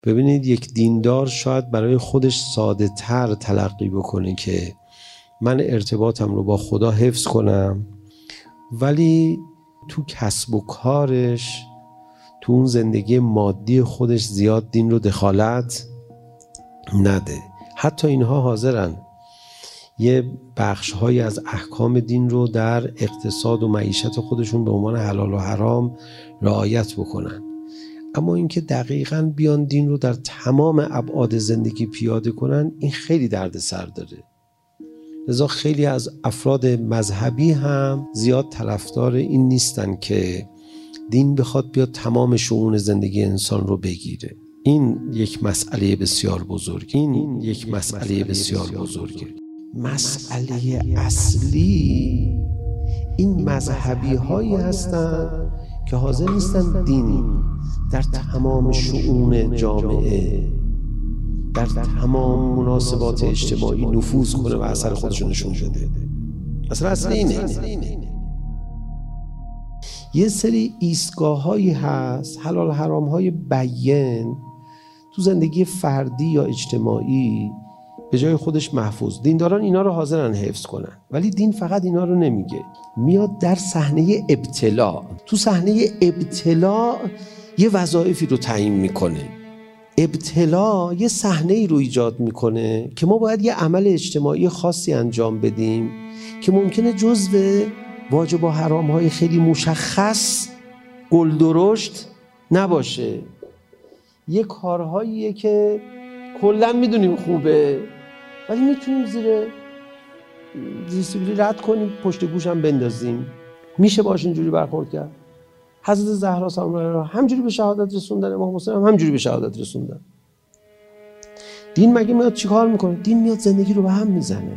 ببینید یک دیندار شاید برای خودش ساده تر تلقی بکنه که من ارتباطم رو با خدا حفظ کنم، ولی تو کسب و کارش، تو اون زندگی مادی خودش زیاد دین رو دخالت نده. حتی اینها حاضرن یه بخش‌هایی از احکام دین رو در اقتصاد و معیشت خودشون به عنوان حلال و حرام رعایت بکنن، اما اینکه دقیقاً بیان دین رو در تمام ابعاد زندگی پیاده کنن، این خیلی دردسر داره. لذا خیلی از افراد مذهبی هم زیاد طرفدار این نیستن که دین بخواد بیاد تمام شؤون زندگی انسان رو بگیره. این یک مسئله بسیار بزرگه. مسئله اصلی این مذهبی هایی هستن که حاضر نیستن دین در تمام شؤون جامعه، در تمام مناسبات اجتماعی نفوذ کنه و اثر خودشون نشون بده. اصل اینه. یه سری ایستگاه هایی هست، حلال حرام های بیان تو زندگی فردی یا اجتماعی به جای خودش محفوظ. دینداران اینا رو حاضرن حفظ کنن، ولی دین فقط اینا رو نمیگه، میاد در صحنه ابتلا. تو صحنه ابتلا یه وظایفی رو تعیین میکنه. ابتلا یه صحنه‌ای رو ایجاد میکنه که ما باید یه عمل اجتماعی خاصی انجام بدیم که ممکنه جزو واجب و حرام‌های خیلی مشخص گل درشت نباشه. یه کارهاییه که کلا میدونیم خوبه، ولی میتونیم زیر سیبیلی رد کنیم، پشت گوشم بندازیم. میشه باش اینجوری برخورد کرد. حضرت زهرا سلام علیها همجوری به شهادت رسوندن، امام حسین هم همجوری به شهادت رسوندن. دین مگه میاد چیکار میکنه؟ دین میاد زندگی رو به هم میزنه.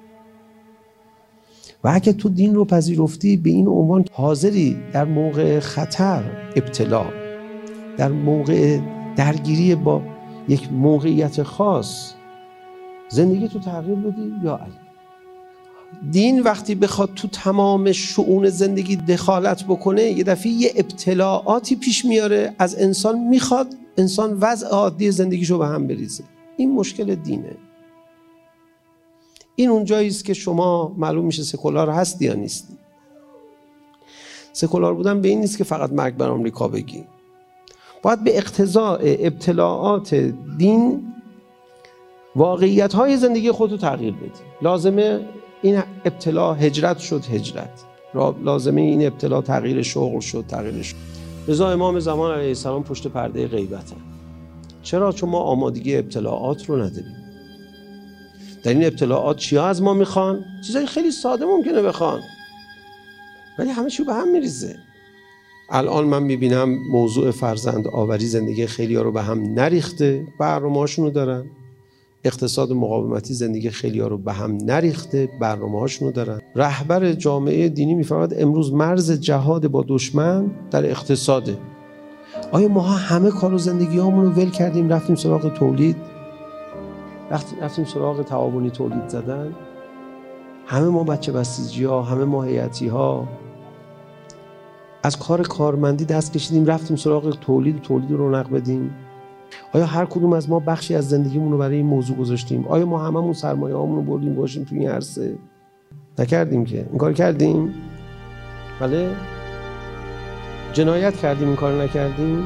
و اگه تو دین رو پذیرفتی، به این عنوان حاضری در موقع خطر، ابتلا، در موقع درگیری با یک موقعیت خاص زندگی تو تغییر بدی یا علی. دین وقتی بخواد تو تمام شؤون زندگی دخالت بکنه، یه دفعه یه ابتلاعاتی پیش میاره از انسان، میخواد انسان وضع عادی زندگیشو به هم بریزه. این مشکل دینه. این اون جایی است که شما معلوم میشه سکولار هستی یا نیستی. سکولار بودن به این نیست که فقط مرگ بر آمریکا بگی. باید به اقتضاء ابتلاعات دین واقعیت‌های زندگی خودتو تغییر بدی. لازمه این ابتلا هجرت شد، هجرت. لازمه این ابتلا تغییر شغل شد، تغییر شغل. رضا امام زمان علیه السلام پشت پرده غیبتن. چرا؟ چون ما آمادگی ابتلاعات رو نداریم. در این ابتلاعات چیا از ما میخوان؟ چیزای خیلی ساده ممکنه بخوان، ولی همه چیو به هم میریزه. الان من میبینم موضوع فرزند آوری زندگی خیلی‌ها رو به هم نریخته، برنامه‌هاشونو دارن. اقتصاد مقاومتی زندگی خیلی‌ها رو به هم نریخته، برنامه‌هاشونو دارن. رهبر جامعه دینی میفرماید امروز مرز جهاد با دشمن در اقتصاده. آیا ما همه کار و زندگی‌هامون رو ول کردیم رفتیم سراغ تولید؟ رفتیم سراغ تعاونی تولید زدن؟ همه ما بچه بسیجی‌ها، همه ما هیئتی‌ها از کار کارمندی دست کشیدیم رفتیم سراغ تولید رو رونق بدیم؟ آیا هر کدوم از ما بخشی از زندگیمون رو برای این موضوع گذاشتیم؟ آیا ما هممون سرمایه‌هامون رو بردیم باشیم توی این عرصه؟ نکردیم که. این کار کردیم؟ بله؟ جنایت کردیم این کار نکردیم؟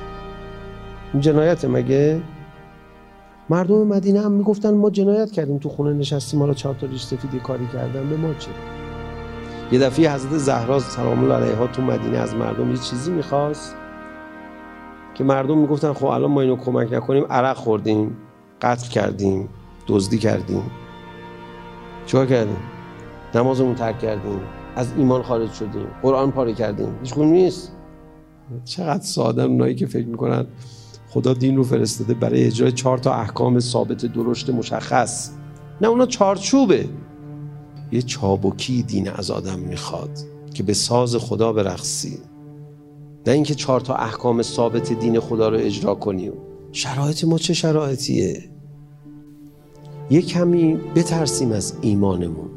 این جنایت مگه؟ مردم مدینه هم میگفتن ما جنایت کردیم، تو خونه نشستیم حالا 4 تا ریش سفیدی کاری کردن، به ما چه؟ یه دفعه حضرت زهرا سلام الله علیها تو مدینه از مردم یه چیزی میخواست که مردم میگفتن خب الان ما اینو کمک نکنیم عرق خوردیم، قتل کردیم، دزدی کردیم، چیکار کردیم؟ نمازمون ترک کردیم، از ایمان خارج شدیم، قرآن پاره کردیم. هیچ کدوم نیست. چقدر ساده اونایی که فکر میکنن خدا دین رو فرستاده برای اجرای 4 تا احکام ثابت درشت مشخص. نه، اونا چارچوبه. یه چابکی دین از آدم میخواد که به ساز خدا برقصی، نه اینکه 4 تا احکام ثابت دین خدا رو اجرا کنیم. شرایط ما چه شرایطیه؟ یه کمی بترسیم از ایمانمون.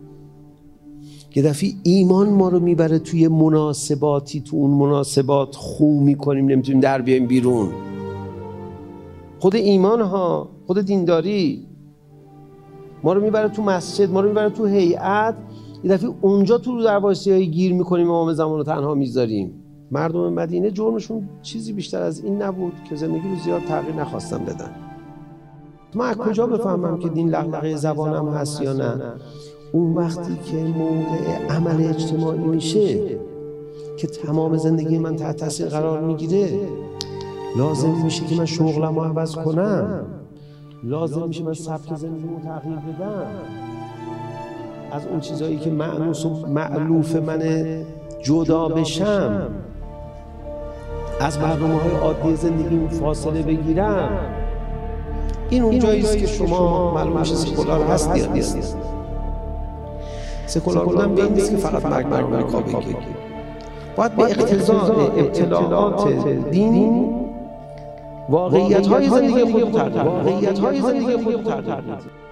یه دفعه ایمان ما رو میبره توی مناسباتی، تو اون مناسبات خو میکنیم، نمیتونیم در بیایم بیرون. خود ایمان ها، خود دینداری ما رو میبره تو مسجد، ما رو میبره تو هیئت، یه دفعه اونجا تو درواسی‌های گیر میکنیم، امام زمان رو تنها میذاریم. مردم مدینه جرمشون چیزی بیشتر از این نبود که زندگی رو زیاد تغییر نخواستن بدن. من از کجا بفهمم که دین لغلغه زبانم هست یا نه؟ اون وقتی که موقع عمل اجتماعی میشه که تمام زندگی من تحت تاثیر قرار میگیره، لازم میشه که من شغلم رو عوض کنم، لازم میشه من سبک زندگیمو تغییر بدم، از اون چیزایی که مأنوس و مألوف منه جدا بشم، از برنامه‌های عادی زندگیم فاصله بگیرم. این اون جاییست که شما معلوم میشه سکولار هست یا نیست. سکولار بودن به این نیست که فقط مرگ بر آمریکا بگی. باید به اقتضاء اطلاعات دین واقعیت‌های زندگی خود تغییر بدید.